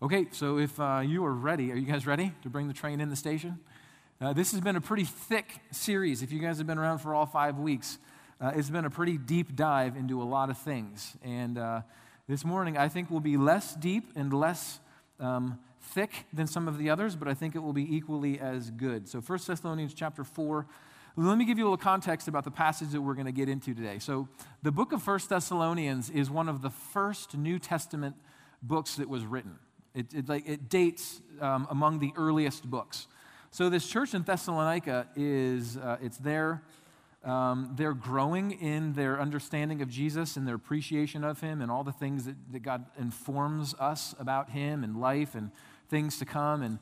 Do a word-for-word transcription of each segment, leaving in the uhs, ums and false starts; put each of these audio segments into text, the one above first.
Okay, so if uh, you are ready, are you guys ready to bring the train in the station? Uh, this has been a pretty thick series. If you guys have been around for all five weeks, uh, it's been a pretty deep dive into a lot of things. And uh, this morning, I think will be less deep and less um, thick than some of the others, but I think it will be equally as good. So First Thessalonians chapter four. Let me give you a little context about the passage that we're going to get into today. So the book of First Thessalonians is one of the first New Testament books that was written. It, it, like, it dates um, among the earliest books. So this church in Thessalonica is, uh, it's there. Um, they're growing in their understanding of Jesus and their appreciation of Him and all the things that, that God informs us about Him and life and things to come. And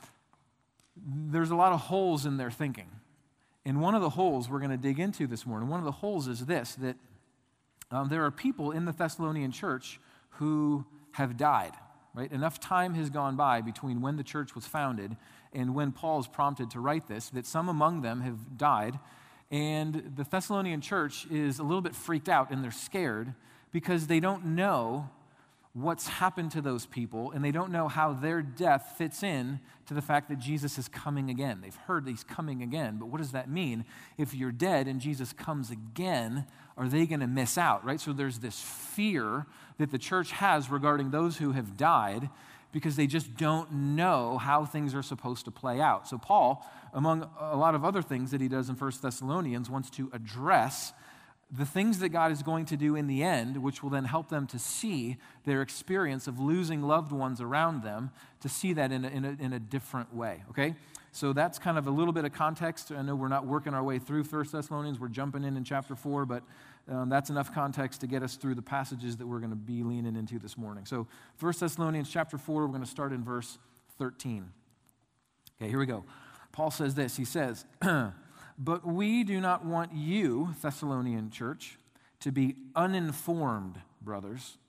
there's a lot of holes in their thinking. And one of the holes we're going to dig into this morning, one of the holes is this, that um, there are people in the Thessalonian church who have died. Right? Enough time has gone by between when the church was founded and when Paul is prompted to write this, that some among them have died, and the Thessalonian church is a little bit freaked out, and they're scared because they don't know what's happened to those people, and they don't know how their death fits in to the fact that Jesus is coming again. They've heard that He's coming again, but what does that mean? If you're dead and Jesus comes again, are they going to miss out, right? So there's this fear that the church has regarding those who have died because they just don't know how things are supposed to play out. So Paul, among a lot of other things that he does in First Thessalonians, wants to address the things that God is going to do in the end, which will then help them to see their experience of losing loved ones around them, to see that in a, in a, in a different way, okay? So that's kind of a little bit of context. I know we're not working our way through First Thessalonians. We're jumping in in chapter four, but um, that's enough context to get us through the passages that we're going to be leaning into this morning. So First Thessalonians chapter four, we're going to start in verse thirteen. Okay, here we go. Paul says this. He says, "But we do not want you, Thessalonian church, to be uninformed, brothers,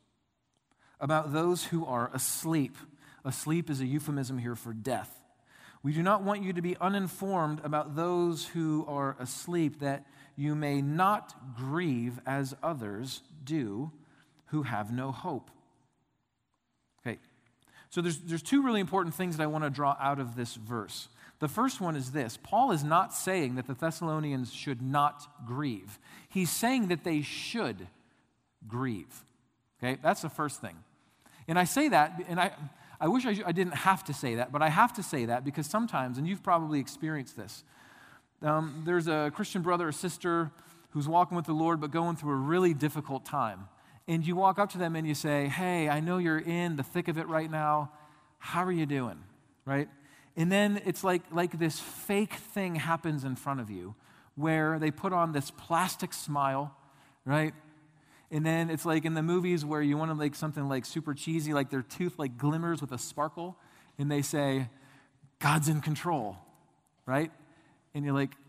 about those who are asleep." Asleep is a euphemism here for death. We do not want you to be uninformed about those who are asleep, that you may not grieve as others do who have no hope. Okay, so there's, there's two really important things that I want to draw out of this verse. The first one is this. Paul is not saying that the Thessalonians should not grieve. He's saying that they should grieve. Okay, that's the first thing. And I say that, and I... I wish I, I didn't have to say that, but I have to say that because sometimes, and you've probably experienced this, um, there's a Christian brother or sister who's walking with the Lord but going through a really difficult time. And you walk up to them and you say, "Hey, I know you're in the thick of it right now. How are you doing?" Right? And then it's like, like this fake thing happens in front of you where they put on this plastic smile, right? And then it's like in the movies where you want to like something like super cheesy, like their tooth like glimmers with a sparkle, and they say, "God's in control," right? And you're like,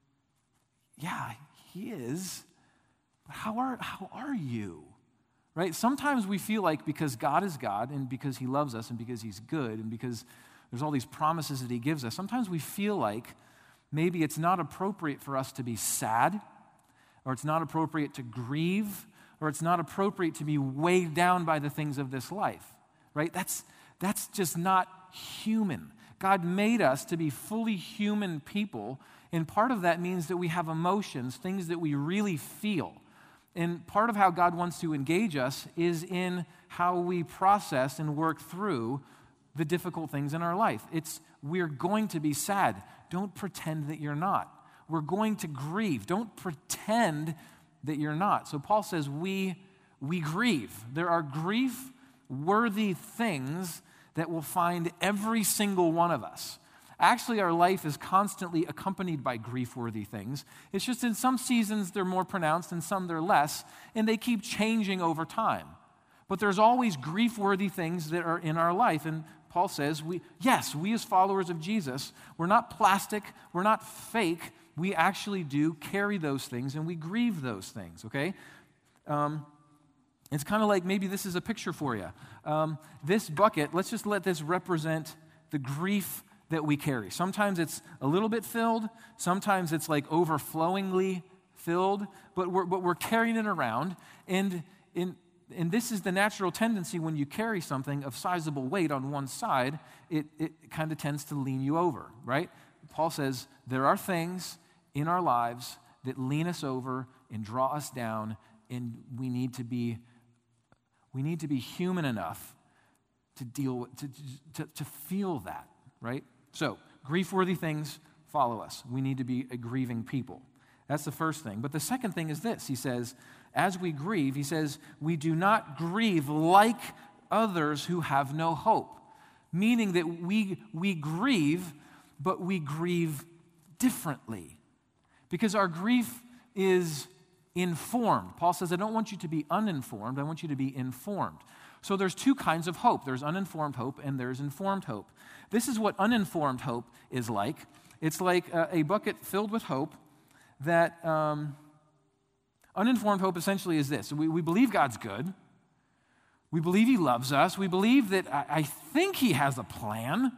"Yeah, He is. But how are how are you?" Right? Sometimes we feel like because God is God and because He loves us and because He's good and because there's all these promises that He gives us, sometimes we feel like maybe it's not appropriate for us to be sad, or it's not appropriate to grieve, or it's not appropriate to be weighed down by the things of this life, right? That's, that's just not human. God made us to be fully human people, and part of that means that we have emotions, things that we really feel. And part of how God wants to engage us is in how we process and work through the difficult things in our life. It's, we're going to be sad. Don't pretend that you're not. We're going to grieve. Don't pretend that you're not. So Paul says we we grieve. There are grief-worthy things that will find every single one of us. Actually, our life is constantly accompanied by grief-worthy things. It's just in some seasons they're more pronounced and some they're less, and they keep changing over time. But there's always grief-worthy things that are in our life, and Paul says, we yes, we as followers of Jesus, we're not plastic, we're not fake. We actually do carry those things and we grieve those things, okay? Um, it's kind of like maybe this is a picture for you. Um, this bucket, let's just let this represent the grief that we carry. Sometimes it's a little bit filled. Sometimes it's like overflowingly filled, but we're, but we're carrying it around. And in and this is the natural tendency when you carry something of sizable weight on one side, it, it kind of tends to lean you over, right? Paul says there are things in our lives that lean us over and draw us down, and we need to be we need to be human enough to deal with, to, to, to feel that, right? So, grief-worthy things follow us. We need to be a grieving people. That's the first thing. But the second thing is this. He says, as we grieve, he says, we do not grieve like others who have no hope. Meaning that we, we grieve, but we grieve differently. Because our grief is informed. Paul says, I don't want you to be uninformed. I want you to be informed. So there's two kinds of hope. There's uninformed hope and there's informed hope. This is what uninformed hope is like. It's like a, a bucket filled with hope that um, uninformed hope essentially is this. We, we believe God's good. We believe he loves us. We believe that I, I think he has a plan.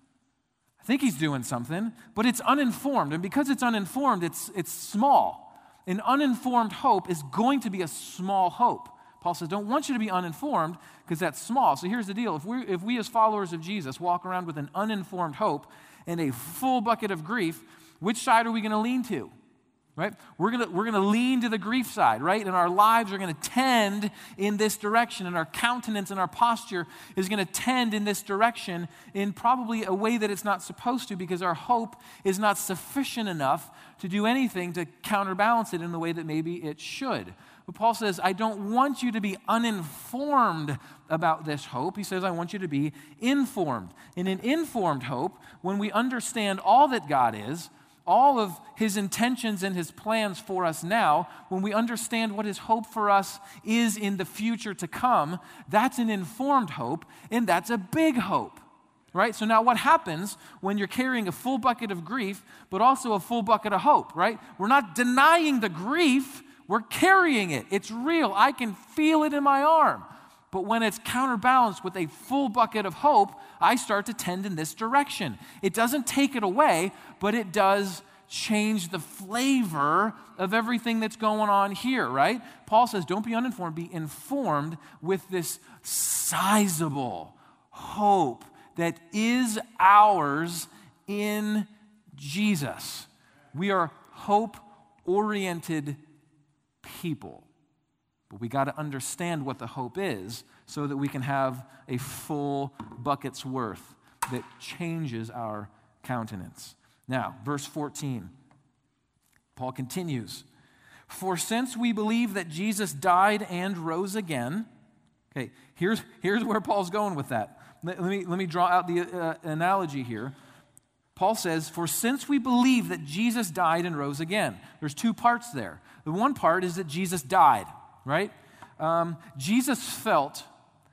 I think he's doing something, but it's uninformed. And because it's uninformed, it's, it's small. An uninformed hope is going to be a small hope. Paul says, don't want you to be uninformed because that's small. So here's the deal. If we, if we as followers of Jesus walk around with an uninformed hope and a full bucket of grief, which side are we going to lean to? Right? We're going to we're going to lean to the grief side, right? And our lives are going to tend in this direction, and our countenance and our posture is going to tend in this direction in probably a way that it's not supposed to, because our hope is not sufficient enough to do anything to counterbalance it in the way that maybe it should. But Paul says, I don't want you to be uninformed about this hope. He says, I want you to be informed. In an informed hope, when we understand all that God is, all of his intentions and his plans for us now, when we understand what his hope for us is in the future to come, that's an informed hope, and that's a big hope, right? So now what happens when you're carrying a full bucket of grief, but also a full bucket of hope, right? We're not denying the grief, we're carrying it. It's real. I can feel it in my arm. But when it's counterbalanced with a full bucket of hope, I start to tend in this direction. It doesn't take it away, but it does change the flavor of everything that's going on here, right? Paul says, don't be uninformed, be informed with this sizable hope that is ours in Jesus. We are hope-oriented people. But we got to understand what the hope is so that we can have a full bucket's worth that changes our countenance. Now, verse fourteen, Paul continues, for since we believe that Jesus died and rose again, okay, here's, here's where Paul's going with that. Let, let me, let me draw out the uh, analogy here. Paul says, for since we believe that Jesus died and rose again, there's two parts there. The one part is that Jesus died, right? Um, Jesus felt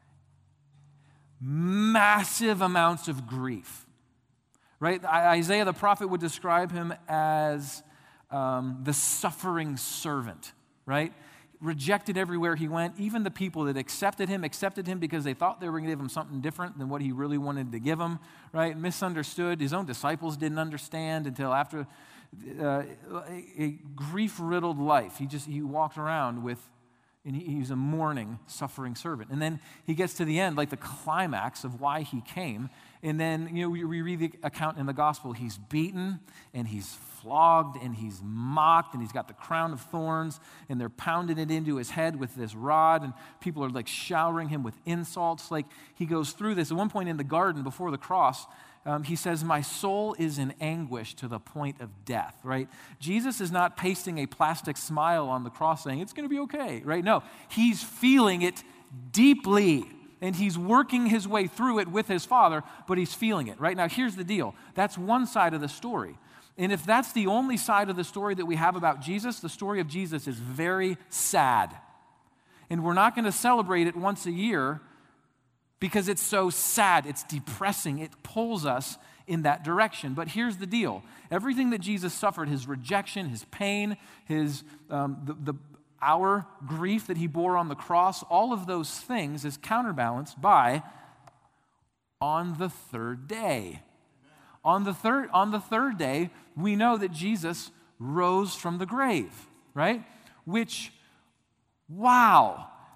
massive amounts of grief, right? Isaiah the prophet would describe him as um, the suffering servant, right? Rejected everywhere he went. Even the people that accepted him, accepted him because they thought they were going to give him something different than what he really wanted to give them, right? Misunderstood. His own disciples didn't understand until after uh, a, a grief-riddled life. He just, he walked around with, and he, he's a mourning, suffering servant. And then he gets to the end, like the climax of why he came. And then, you know, we, we read the account in the gospel. He's beaten, and he's flogged, and he's mocked, and he's got the crown of thorns, and they're pounding it into his head with this rod, and people are like showering him with insults. Like, he goes through this. At one point in the garden before the cross, um, he says, my soul is in anguish to the point of death, right? Jesus is not pasting a plastic smile on the cross saying, it's going to be okay, right? No, he's feeling it deeply. And he's working his way through it with his Father, but he's feeling it, right? Now, here's the deal. That's one side of the story. And if that's the only side of the story that we have about Jesus, the story of Jesus is very sad. And we're not going to celebrate it once a year because it's so sad. It's depressing. It pulls us in that direction. But here's the deal. Everything that Jesus suffered, his rejection, his pain, his um, the, the our grief that he bore on the cross, all of those things is counterbalanced by on the third day. On the third, on the third day, we know that Jesus rose from the grave, right? Which, wow.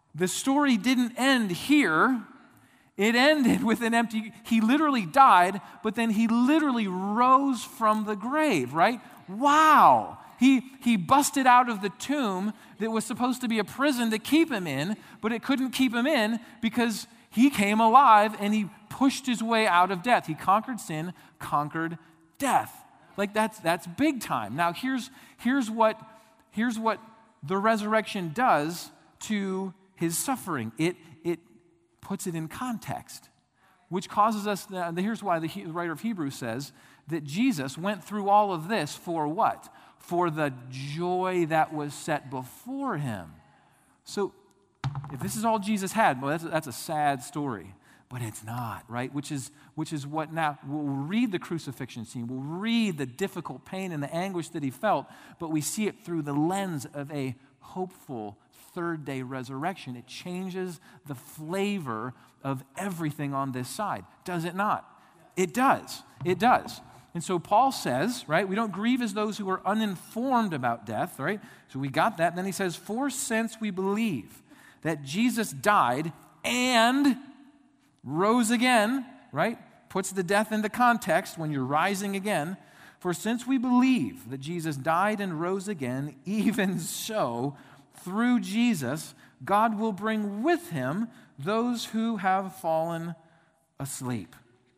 the story didn't end here. It ended with an empty, he literally died, but then he literally rose from the grave, right? Wow. He, he busted out of the tomb that was supposed to be a prison to keep him in, but it couldn't keep him in because he came alive and he pushed his way out of death. He conquered sin, conquered death. Like that's that's big time. Now here's here's what here's what the resurrection does to his suffering. It it puts it in context, which causes us. Uh, here's why the he, writer of Hebrews says that Jesus went through all of this for what? For the joy that was set before him. So if this is all Jesus had, well, that's, that's a sad story. But it's not, right? Which is which is what now, we'll read the crucifixion scene. We'll read the difficult pain and the anguish that he felt, but we see it through the lens of a hopeful third day resurrection. It changes the flavor of everything on this side. Does it not? It does. It does. And so Paul says, right, we don't grieve as those who are uninformed about death, right? So we got that. Then he says, for since we believe that Jesus died and rose again, right? Puts the death into context when you're rising again. For since we believe that Jesus died and rose again, even so, through Jesus, God will bring with him those who have fallen asleep.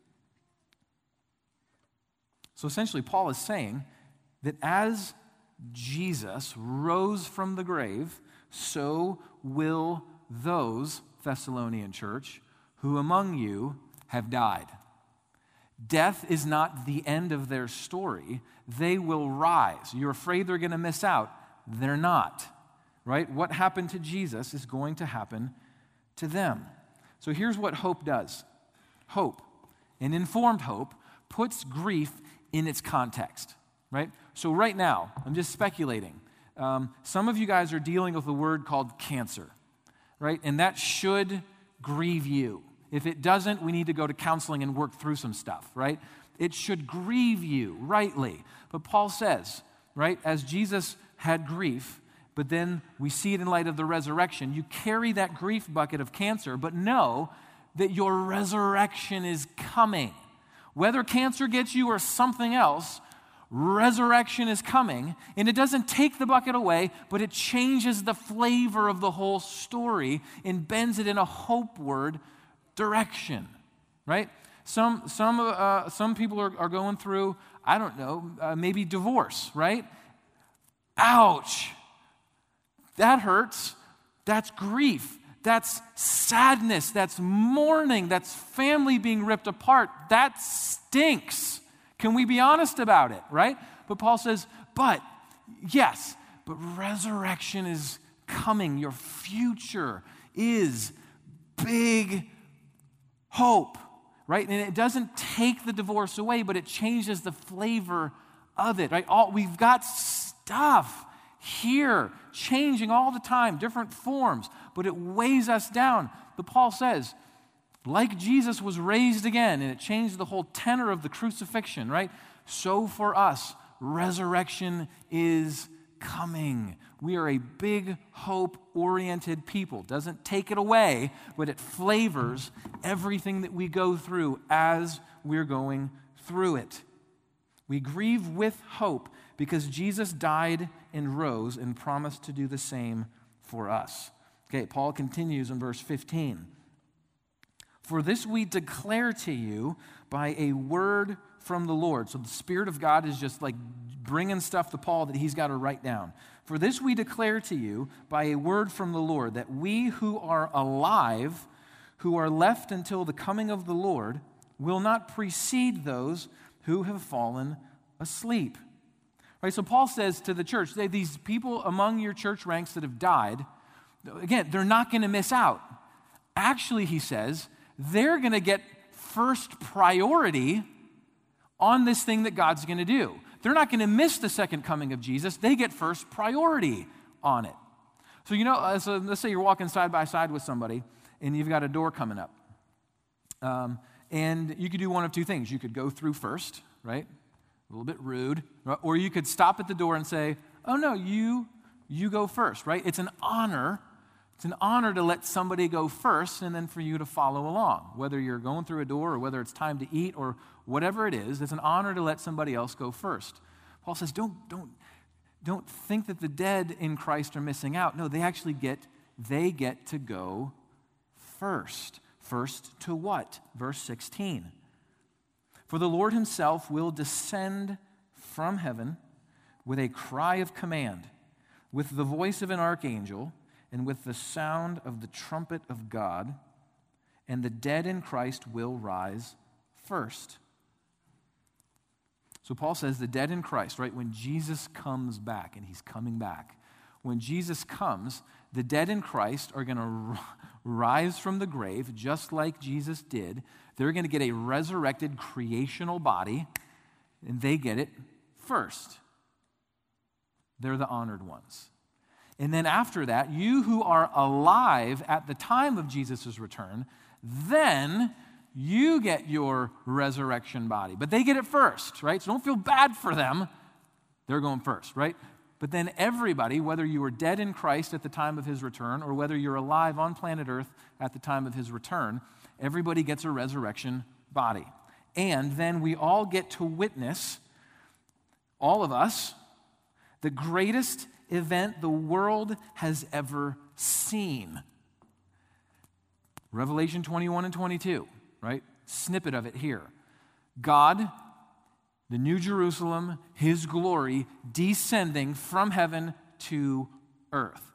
So essentially, Paul is saying that as Jesus rose from the grave, so will those, Thessalonian church, who among you have died. Death is not the end of their story. They will rise. You're afraid they're going to miss out. They're not, right? What happened to Jesus is going to happen to them. So here's what hope does. Hope, an informed hope, puts grief in its context, right? So right now, I'm just speculating. Um, some of you guys are dealing with a word called cancer, right? And that should grieve you. If it doesn't, we need to go to counseling and work through some stuff, right? It should grieve you, rightly. But Paul says, right, as Jesus had grief, but then we see it in light of the resurrection, you carry that grief bucket of cancer, but know that your resurrection is coming. Whether cancer gets you or something else, resurrection is coming, and it doesn't take the bucket away, but it changes the flavor of the whole story and bends it in a hopeward direction, right? Some some uh, some people are, are going through, I don't know, uh, maybe divorce, right? Ouch. That hurts. That's grief. That's sadness. That's mourning. That's family being ripped apart. That stinks. Can we be honest about it, right? But Paul says, but, yes, but resurrection is coming. Your future is big hope, right? And it doesn't take the divorce away, but it changes the flavor of it, right? All, we've got stuff here changing all the time, different forms, but it weighs us down. But Paul says, like Jesus was raised again, and it changed the whole tenor of the crucifixion, right? So for us, resurrection is coming. We are a big hope-oriented people. Doesn't take it away, but it flavors everything that we go through as we're going through it. We grieve with hope because Jesus died and rose and promised to do the same for us. Okay, Paul continues in verse fifteen. For this we declare to you by a word from the Lord. So the Spirit of God is just like bringing stuff to Paul that he's got to write down. For this we declare to you by a word from the Lord, that we who are alive, who are left until the coming of the Lord, will not precede those who have fallen asleep. Right, so Paul says to the church, these people among your church ranks that have died, again, they're not going to miss out. Actually, he says, they're going to get first priority on this thing that God's going to do. They're not going to miss the second coming of Jesus. They get first priority on it. So, you know, so let's say you're walking side by side with somebody and you've got a door coming up. Um, and you could do one of two things. You could go through first, right? A little bit rude. Or you could stop at the door and say, oh, no, you, you go first, right? It's an honor It's an honor to let somebody go first and then for you to follow along. Whether you're going through a door or whether it's time to eat or whatever it is, it's an honor to let somebody else go first. Paul says, don't, don't, don't think that the dead in Christ are missing out. No, they actually get, they get to go first. First to what? Verse sixteen. For the Lord himself will descend from heaven with a cry of command, with the voice of an archangel, and with the sound of the trumpet of God, and the dead in Christ will rise first. So Paul says the dead in Christ, right, when Jesus comes back, and he's coming back, when Jesus comes, the dead in Christ are going to rise from the grave just like Jesus did. They're going to get a resurrected creational body, and they get it first. They're the honored ones. And then after that, you who are alive at the time of Jesus' return, then you get your resurrection body. But they get it first, right? So don't feel bad for them. They're going first, right? But then everybody, whether you were dead in Christ at the time of his return or whether you're alive on planet Earth at the time of his return, everybody gets a resurrection body. And then we all get to witness, all of us, the greatest event the world has ever seen. Revelation twenty-one and twenty-two, right? Snippet of it here. God, the New Jerusalem, his glory, descending from heaven to earth.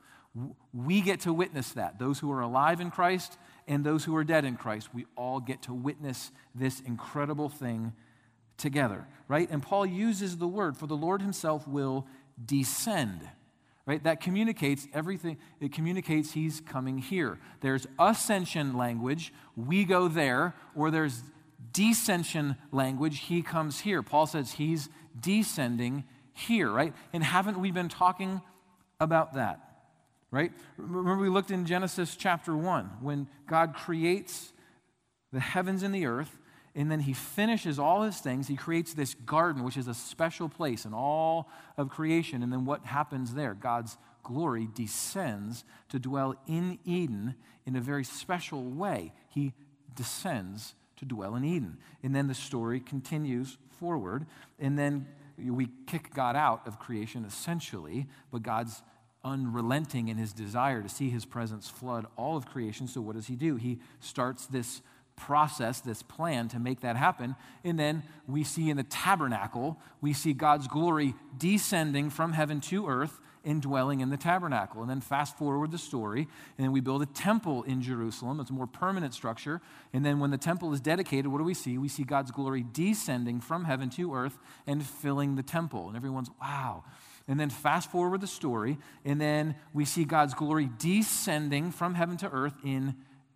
We get to witness that. Those who are alive in Christ and those who are dead in Christ, we all get to witness this incredible thing together, right? And Paul uses the word, for the Lord himself will descend. Right? That communicates everything. It communicates he's coming here. There's ascension language, we go there, or there's descension language, he comes here. Paul says he's descending here, right? And haven't we been talking about that? Right? Remember we looked in Genesis chapter one, when God creates the heavens and the earth, and then he finishes all his things. He creates this garden, which is a special place in all of creation. And then what happens there? God's glory descends to dwell in Eden in a very special way. He descends to dwell in Eden. And then the story continues forward. And then we kick God out of creation, essentially. But God's unrelenting in his desire to see his presence flood all of creation. So what does he do? He starts this process, this plan to make that happen. And then we see in the tabernacle, we see God's glory descending from heaven to earth and dwelling in the tabernacle. And then fast forward the story, and then we build a temple in Jerusalem. It's a more permanent structure. And then when the temple is dedicated, what do we see? We see God's glory descending from heaven to earth and filling the temple. And everyone's, wow. And then fast forward the story, and then we see God's glory descending from heaven to earth in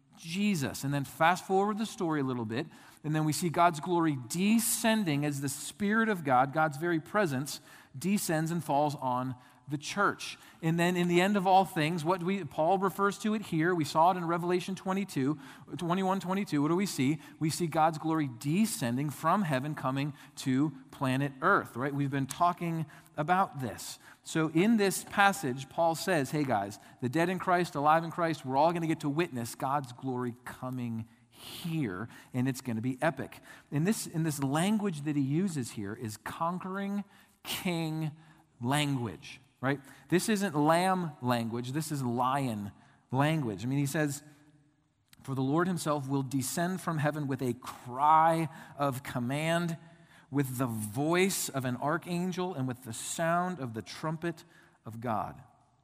Jesus. And then fast forward the story a little bit, and then we see God's glory descending as the Spirit of God, God's very presence, descends and falls on the church. And then in the end of all things, what do we, Paul refers to it here. We saw it in Revelation twenty-two, twenty-one, twenty-two. What do we see? We see God's glory descending from heaven, coming to planet Earth, right? We've been talking about this. So in this passage, Paul says, hey guys, the dead in Christ, alive in Christ, we're all going to get to witness God's glory coming here, and it's going to be epic. And this, in this language that he uses here is conquering king language, right? This isn't lamb language, this is lion language. I mean, he says, for the Lord himself will descend from heaven with a cry of command, with the voice of an archangel, and with the sound of the trumpet of God.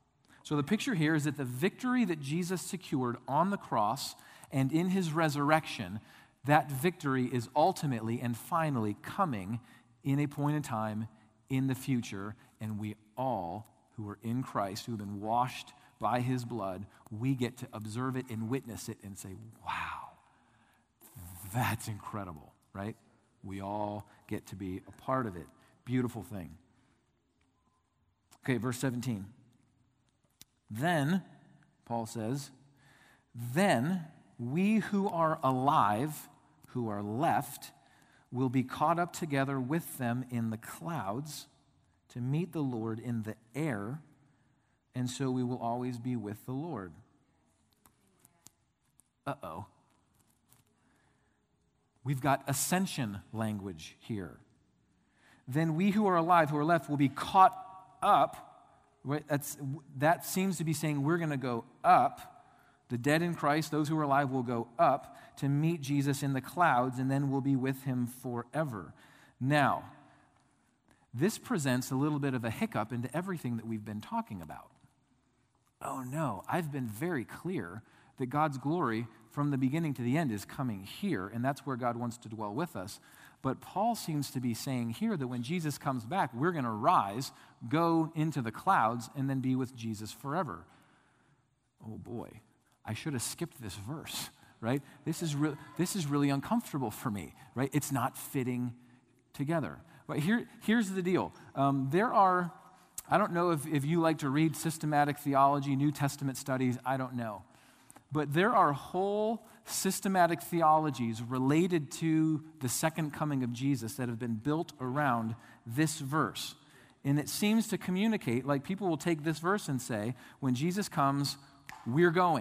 So the picture here is that the victory that Jesus secured on the cross and in his resurrection, that victory is ultimately and finally coming in a point in time in the future, and we all who are in Christ, who have been washed by his blood, we get to observe it and witness it and say, wow, that's incredible, right? We all get to be a part of it. Beautiful thing. Okay, verse seventeen. Then, Paul says, then we who are alive, who are left, will be caught up together with them in the clouds to to meet the Lord in the air, and so we will always be with the Lord. Uh-oh. We've got ascension language here. Then we who are alive, who are left, will be caught up. That's, that seems to be saying we're going to go up. The dead in Christ, those who are alive, will go up to meet Jesus in the clouds, and then we'll be with him forever. Now, this presents a little bit of a hiccup into everything that we've been talking about. Oh no, I've been very clear that God's glory from the beginning to the end is coming here, and that's where God wants to dwell with us. But Paul seems to be saying here that when Jesus comes back, we're going to rise, go into the clouds, and then be with Jesus forever. Oh boy, I should have skipped this verse, right? This is, re- this is really uncomfortable for me, right? It's not fitting together. But here, here's the deal. Um, there are, I don't know if, if you like to read systematic theology, New Testament studies, I don't know. But there are whole systematic theologies related to the second coming of Jesus that have been built around this verse. And it seems to communicate, like people will take this verse and say, when Jesus comes, we're going.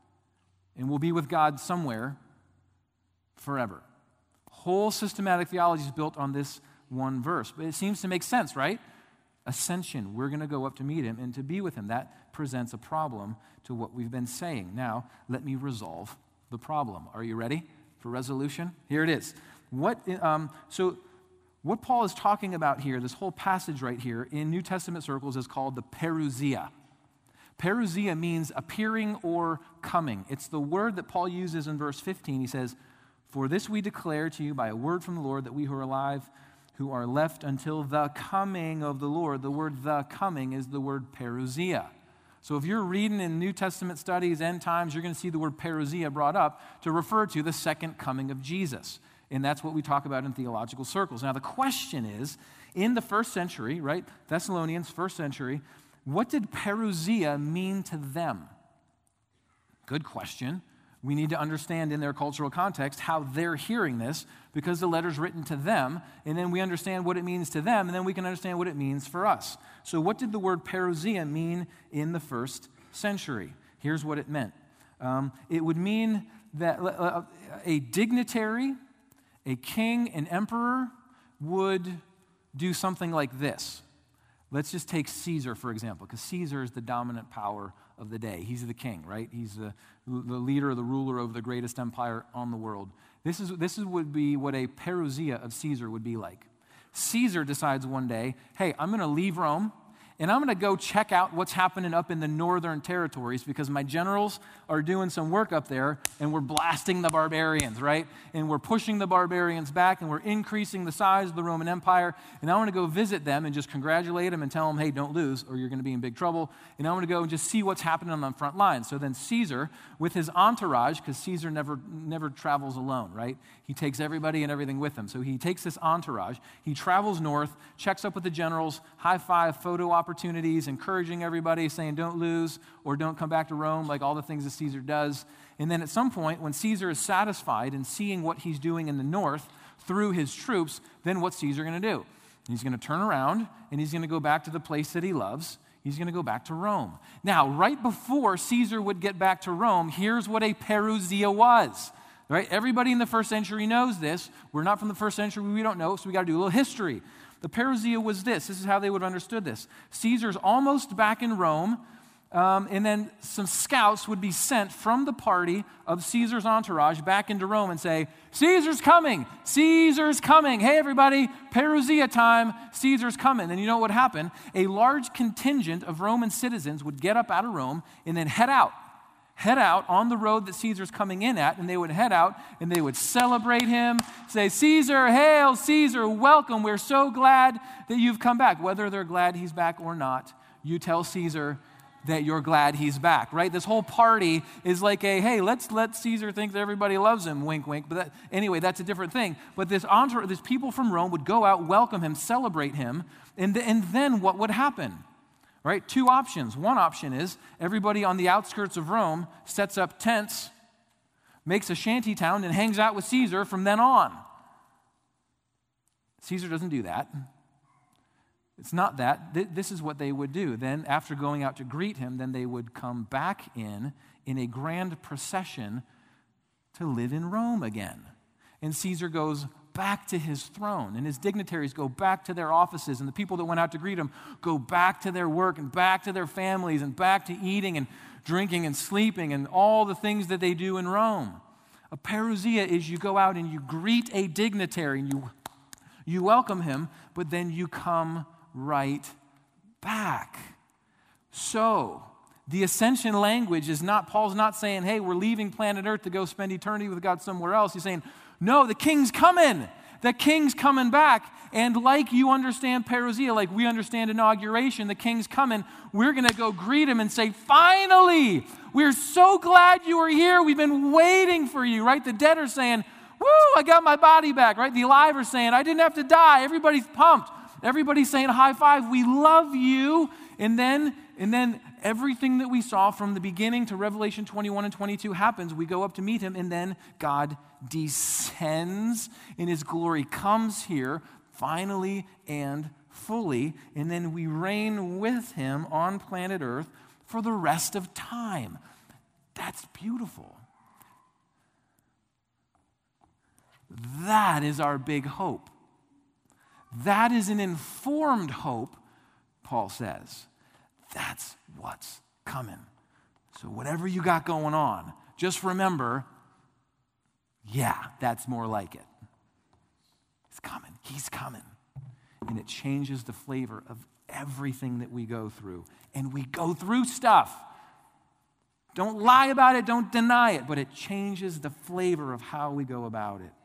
And we'll be with God somewhere forever. Whole systematic theology is built on this one verse. But it seems to make sense, right? Ascension, we're going to go up to meet him and to be with him. That presents a problem to what we've been saying. Now, let me resolve the problem. Are you ready for resolution? Here it is. What, um, so what Paul is talking about here, this whole passage right here, in New Testament circles is called the parousia. Parousia means appearing or coming. It's the word that Paul uses in verse fifteen. He says, "For this we declare to you by a word from the Lord, that we who are alive, who are left until the coming of the Lord." The word "the coming" is the word parousia. So if you're reading in New Testament studies, end times, you're going to see the word parousia brought up to refer to the second coming of Jesus. And that's what we talk about in theological circles. Now the question is, in the first century, right, Thessalonians, first century, what did parousia mean to them? Good question. We need to understand in their cultural context how they're hearing this, because the letter's written to them, and then we understand what it means to them, and then we can understand what it means for us. So what did the word parousia mean in the first century? Here's what it meant. Um, it would mean that a dignitary, a king, an emperor would do something like this. Let's just take Caesar, for example, because Caesar is the dominant power of the day. He's the king, right? He's the, the leader, the ruler of the greatest empire on the world. This is this is, would be what a parousia of Caesar would be like. Caesar decides one day, hey, I'm going to leave Rome, and I'm going to go check out what's happening up in the northern territories, because my generals are doing some work up there, and we're blasting the barbarians, right? And we're pushing the barbarians back, and we're increasing the size of the Roman Empire. And I want to go visit them and just congratulate them and tell them, hey, don't lose, or you're going to be in big trouble. And I want to go and just see what's happening on the front lines. So then Caesar, with his entourage, because Caesar never, never travels alone, right? He takes everybody and everything with him. So he takes this entourage, he travels north, checks up with the generals, high five, photo opportunities, encouraging everybody, saying don't lose or don't come back to Rome, like all the things that Caesar does. And then at some point, when Caesar is satisfied in seeing what he's doing in the north through his troops, then what's Caesar going to do? He's going to turn around and he's going to go back to the place that he loves. He's going to go back to Rome. Now, right before Caesar would get back to Rome, here's what a parousia was. Right? Everybody in the first century knows this. We're not from the first century. We don't know, so we got to do a little history. The parousia was this. This is how they would have understood this. Caesar's almost back in Rome, um, and then some scouts would be sent from the party of Caesar's entourage back into Rome and say, Caesar's coming! Caesar's coming! Hey, everybody, parousia time! Caesar's coming. And you know what would happen? A large contingent of Roman citizens would get up out of Rome and then head out. head out on the road that Caesar's coming in at, and they would head out and they would celebrate him, say, Caesar, hail, Caesar, welcome, we're so glad that you've come back. Whether they're glad he's back or not, you tell Caesar that you're glad he's back, right? This whole party is like a, hey, let's let Caesar think that everybody loves him, wink, wink. But that, anyway, that's a different thing. But this entourage, this people from Rome would go out, welcome him, celebrate him, and, th- and then what would happen? Right? Two options. One option is everybody on the outskirts of Rome sets up tents, makes a shanty town, and hangs out with Caesar from then on. Caesar doesn't do that. It's not that. This is what they would do. Then, after going out to greet him, then they would come back in in a grand procession to live in Rome again. And Caesar goes back to his throne, and his dignitaries go back to their offices, and the people that went out to greet him go back to their work and back to their families and back to eating and drinking and sleeping and all the things that they do in Rome. A parousia is you go out and you greet a dignitary and you, you welcome him, but then you come right back. So, the ascension language is not, Paul's not saying, hey, we're leaving planet Earth to go spend eternity with God somewhere else. He's saying, no, the king's coming. The king's coming back. And like you understand parousia, like we understand inauguration, the king's coming. We're going to go greet him and say, finally, we're so glad you are here. We've been waiting for you, right? The dead are saying, woo, I got my body back, right? The alive are saying, I didn't have to die. Everybody's pumped. Everybody's saying high five. We love you. And then, and then everything that we saw from the beginning to Revelation twenty-one and twenty-two happens. We go up to meet him, and then God descends in his glory, comes here finally and fully, and then we reign with him on planet Earth for the rest of time. That's beautiful. That is our big hope. That is an informed hope, Paul says. That's what's coming. So whatever you got going on, just remember, yeah, that's more like it. It's coming. He's coming. And it changes the flavor of everything that we go through. And we go through stuff. Don't lie about it. Don't deny it. But it changes the flavor of how we go about it.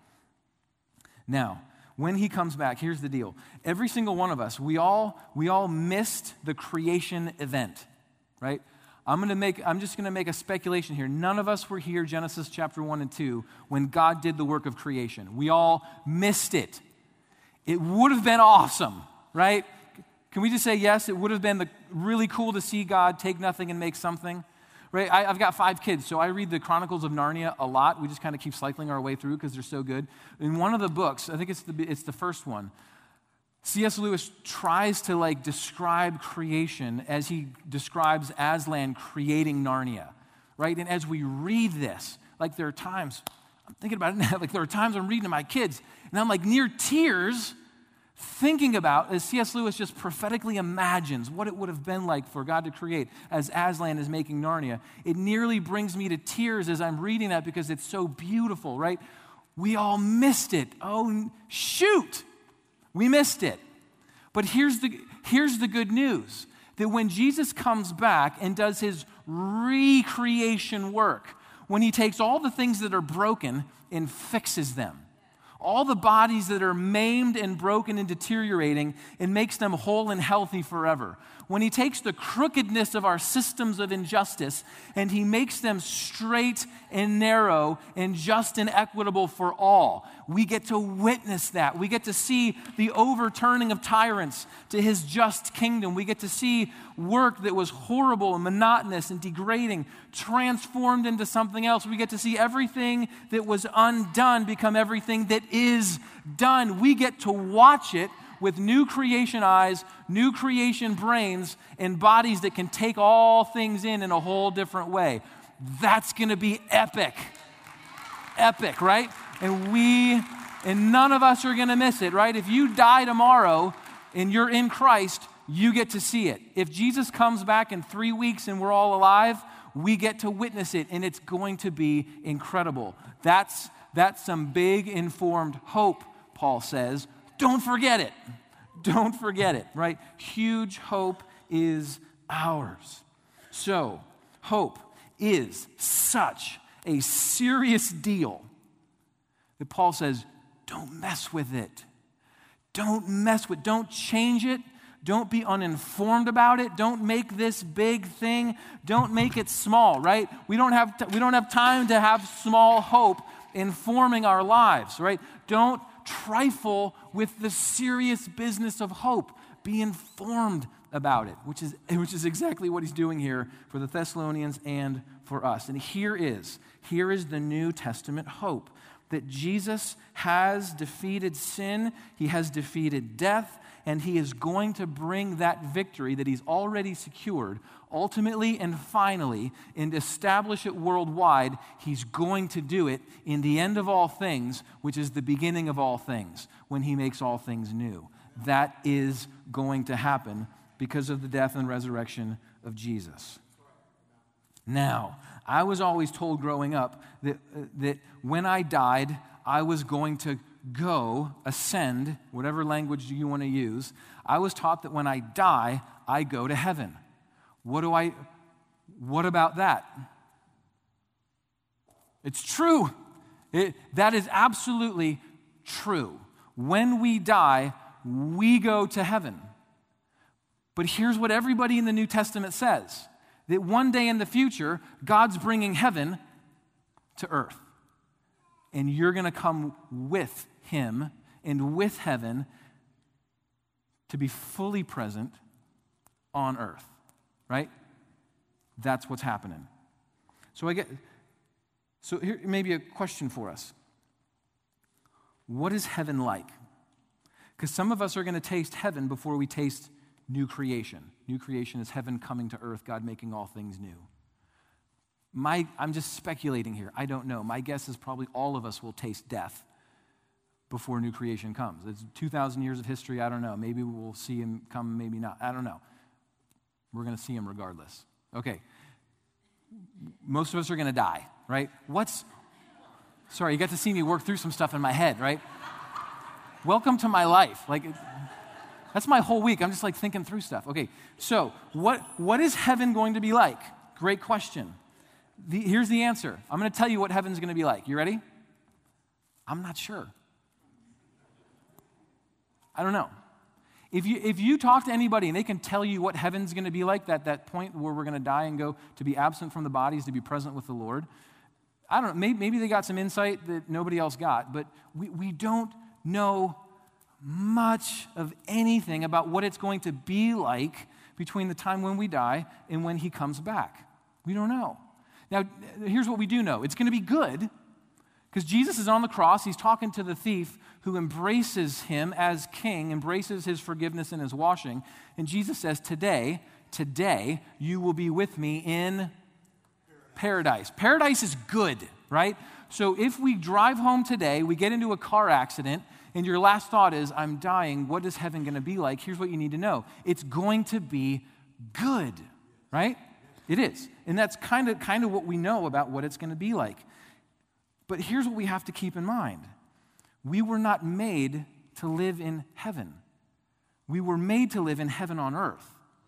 Now, when he comes back, here's the deal. Every single one of us, we all we all missed the creation event, right? I'm going to make I'm just going to make a speculation here. None of us were here, Genesis chapter one and two, when God did the work of creation. We all missed it. It would have been awesome, right? Can we just say yes? It would have been the, really cool to see God take nothing and make something. Right, I, I've got five kids, so I read the Chronicles of Narnia a lot. We just kind of keep cycling our way through because they're so good. In one of the books, I think it's the it's the first one, C S Lewis tries to like describe creation as he describes Aslan creating Narnia, right? And as we read this, like there are times, I'm thinking about it now, like there are times I'm reading to my kids, and I'm like near tears, thinking about, as C S Lewis just prophetically imagines what it would have been like for God to create as Aslan is making Narnia. It nearly brings me to tears as I'm reading that because it's so beautiful, right? We all missed it. Oh, shoot. We missed it. But here's the, here's the good news, that when Jesus comes back and does his recreation work, when he takes all the things that are broken and fixes them, all the bodies that are maimed and broken and deteriorating and makes them whole and healthy forever. When he takes the crookedness of our systems of injustice and he makes them straight and narrow and just and equitable for all, we get to witness that. We get to see the overturning of tyrants to his just kingdom. We get to see work that was horrible and monotonous and degrading transformed into something else. We get to see everything that was undone become everything that is done. We get to watch it with new creation eyes, new creation brains, and bodies that can take all things in in a whole different way. That's going to be epic. Epic, right? And we, and none of us are going to miss it, right? If you die tomorrow and you're in Christ, you get to see it. If Jesus comes back in three weeks and we're all alive, we get to witness it, and it's going to be incredible. That's, that's some big informed hope, Paul says. Don't forget it. Don't forget it, right? Huge hope is ours. So, hope is such a serious deal that Paul says, don't mess with it. Don't mess with it. Don't change it. Don't be uninformed about it. Don't make this big thing. Don't make it small, right? We don't have t- we don't have time to have small hope informing our lives, right? Don't trifle with the serious business of hope. Be informed about it, which is, which is exactly what he's doing here for the Thessalonians and for us. And here is, here is the New Testament hope, that Jesus has defeated sin, he has defeated death, and he is going to bring that victory that he's already secured, ultimately and finally, and establish it worldwide. He's going to do it in the end of all things, which is the beginning of all things, when he makes all things new. That is going to happen because of the death and resurrection of Jesus. Now, I was always told growing up that, uh, that when I died, I was going to go, ascend, whatever language you want to use. I was taught that when I die, I go to heaven. What do I, what about that? It's true. It, that is absolutely true. When we die, we go to heaven. But here's what everybody in the New Testament says, that one day in the future, God's bringing heaven to earth. And you're going to come with him and with heaven to be fully present on earth, right? That's what's happening. So I get, so here maybe a question for us. What is heaven like? Because some of us are going to taste heaven before we taste new creation. New creation is heaven coming to earth, God making all things new. My, I'm just speculating here. I don't know. My guess is probably all of us will taste death before new creation comes. It's two thousand years of history. I don't know. Maybe we'll see him come, maybe not. I don't know. We're going to see him regardless. Okay. Most of us are going to die, right? What's, sorry, you got to see me work through some stuff in my head, right? Welcome to my life. Like, that's my whole week. I'm just like thinking through stuff. Okay, so what, what is heaven going to be like? Great question. The, here's the answer. I'm going to tell you what heaven's going to be like. You ready? I'm not sure. I don't know. If you if you talk to anybody and they can tell you what heaven's going to be like, that, that point where we're going to die and go to be absent from the bodies, to be present with the Lord, I don't know. Maybe, maybe they got some insight that nobody else got, but we, we don't know much of anything about what it's going to be like between the time when we die and when he comes back. We don't know. Now, here's what we do know. It's going to be good because Jesus is on the cross. He's talking to the thief who embraces him as king, embraces his forgiveness and his washing. And Jesus says, today, today, you will be with me in paradise. Paradise is good, right? So if we drive home today, we get into a car accident, and your last thought is, I'm dying, what is heaven going to be like? Here's what you need to know. It's going to be good, right? It is. And that's kind of kind of what we know about what it's going to be like. But here's what we have to keep in mind. We were not made to live in heaven. We were made to live in heaven on earth.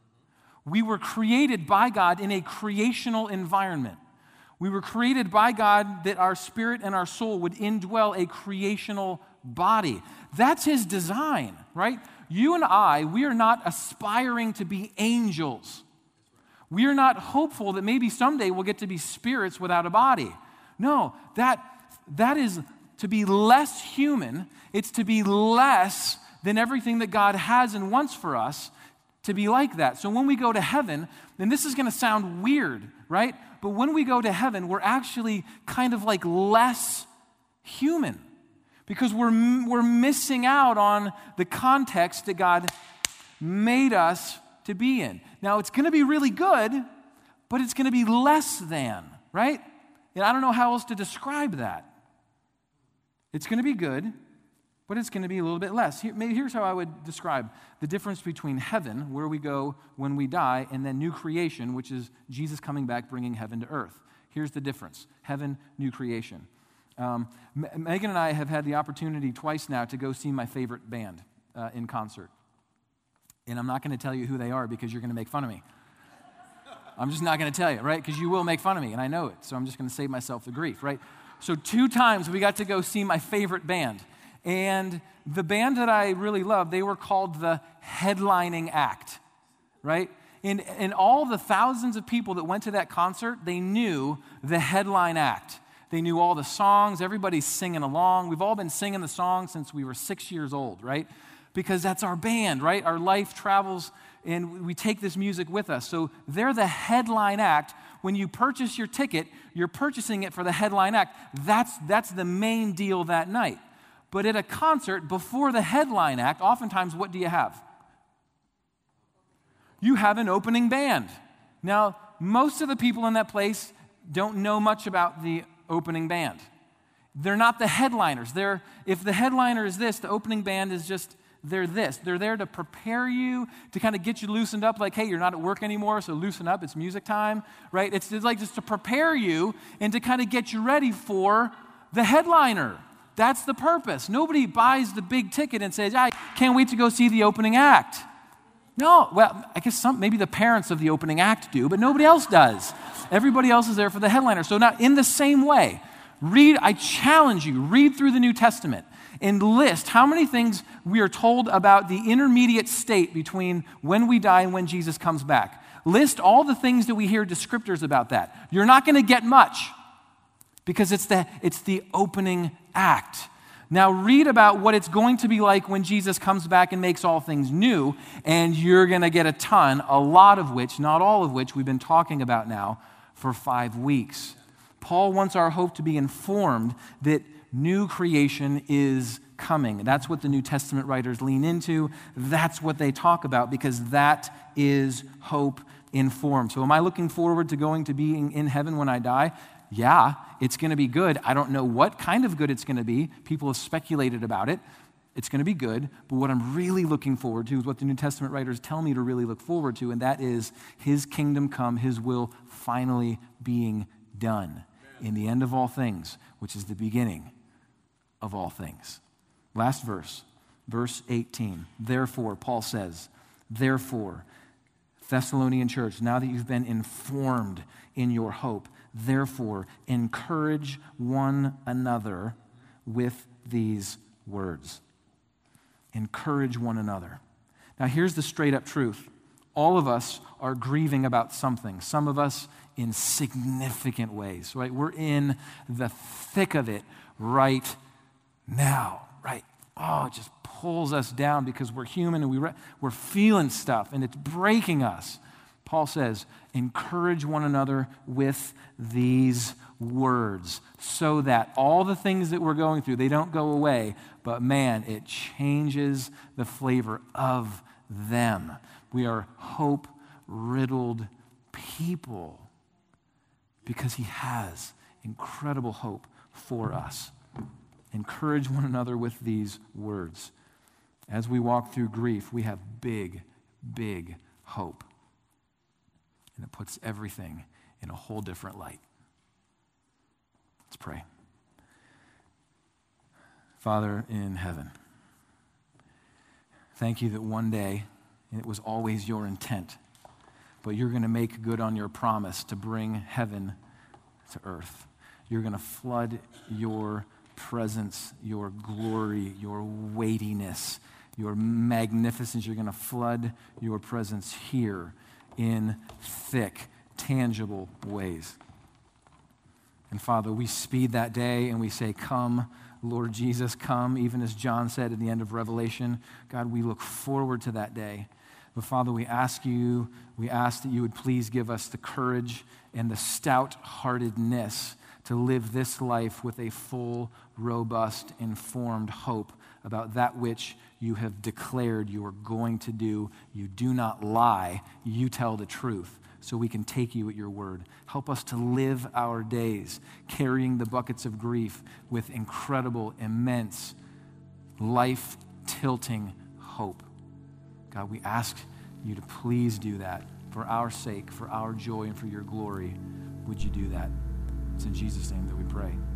We were created by God in a creational environment. We were created by God that our spirit and our soul would indwell a creational body. That's his design, right? You and I, we are not aspiring to be angels. We are not hopeful that maybe someday we'll get to be spirits without a body. No, that, that is to be less human. It's to be less than everything that God has and wants for us, to be like that. So when we go to heaven, and this is going to sound weird, right? But when we go to heaven, we're actually kind of like less human because we're, we're missing out on the context that God made us to be in. Now, it's going to be really good, but it's going to be less than, right? And I don't know how else to describe that. It's going to be good, but it's going to be a little bit less. Here, maybe here's how I would describe the difference between heaven, where we go when we die, and then new creation, which is Jesus coming back, bringing heaven to earth. Here's the difference. Heaven, new creation. Um, M- Megan and I have had the opportunity twice now to go see my favorite band uh, in concert. And I'm not going to tell you who they are because you're going to make fun of me. I'm just not going to tell you, right? Because you will make fun of me, and I know it. So I'm just going to save myself the grief, right? So two times we got to go see my favorite band. And the band that I really loved, they were called the Headlining Act, right? And, and all the thousands of people that went to that concert, they knew the Headline Act. They knew all the songs. Everybody's singing along. We've all been singing the songs since we were six years old, right? Because that's our band, right? Our life travels and we take this music with us. So they're the headline act. When you purchase your ticket, you're purchasing it for the headline act. That's, that's the main deal that night. But at a concert, before the headline act, oftentimes what do you have? you have an opening band. Now, most of the people in that place don't know much about the opening band. They're not the headliners. They're, if the headliner is this, the opening band is just, they're this. They're there to prepare you, to kind of get you loosened up, like, hey, you're not at work anymore, so loosen up, it's music time, right? It's, it's like just to prepare you and to kind of get you ready for the headliner. That's the purpose. Nobody buys the big ticket and says, I can't wait to go see the opening act. No, well, I guess some, maybe the parents of the opening act do, but nobody else does. Everybody else is there for the headliner. So now, in the same way, read, I challenge you, read through the New Testament and list how many things we are told about the intermediate state between when we die and when Jesus comes back. List all the things that we hear descriptors about that. You're not going to get much because it's the, it's the opening act. Now read about what it's going to be like when Jesus comes back and makes all things new, and you're going to get a ton, a lot of which, not all of which, we've been talking about now for five weeks. Paul wants our hope to be informed that new creation is coming. That's what the New Testament writers lean into. That's what they talk about because that is hope informed. So am I looking forward to going to being in heaven when I die? Yeah, it's going to be good. I don't know what kind of good it's going to be. People have speculated about it. It's going to be good, but what I'm really looking forward to is what the New Testament writers tell me to really look forward to, and that is his kingdom come, his will finally being done in the end of all things, which is the beginning of all things. Last verse, verse eighteen. Therefore, Paul says, therefore, Thessalonian church, now that you've been informed in your hope, therefore, encourage one another with these words. Encourage one another. Now, here's the straight up truth. All of us are grieving about something. Some of us in significant ways, right? We're in the thick of it right now, right? Oh, it just pulls us down because we're human and we re- we're feeling stuff and it's breaking us. Paul says, encourage one another with these words so that all the things that we're going through, they don't go away, but man, it changes the flavor of them. We are hope-riddled people because he has incredible hope for us. Encourage one another with these words. As we walk through grief, we have big, big hope. And it puts everything in a whole different light. Let's pray. Father in heaven, thank you that one day, and it was always your intent, but you're going to make good on your promise to bring heaven to earth. You're going to flood your presence, your glory, your weightiness, your magnificence. You're going to flood your presence here in thick, tangible ways. And Father, we speed that day and we say, come, Lord Jesus, come, even as John said at the end of Revelation. God, we look forward to that day. But Father, we ask you, we ask that you would please give us the courage and the stout-heartedness to live this life with a full, robust, informed hope about that which you have declared you are going to do. You do not lie, you tell the truth, so we can take you at your word. Help us to live our days carrying the buckets of grief with incredible, immense, life-tilting hope. God, we ask you to please do that for our sake, for our joy, and for your glory. Would you do that? It's in Jesus' name that we pray.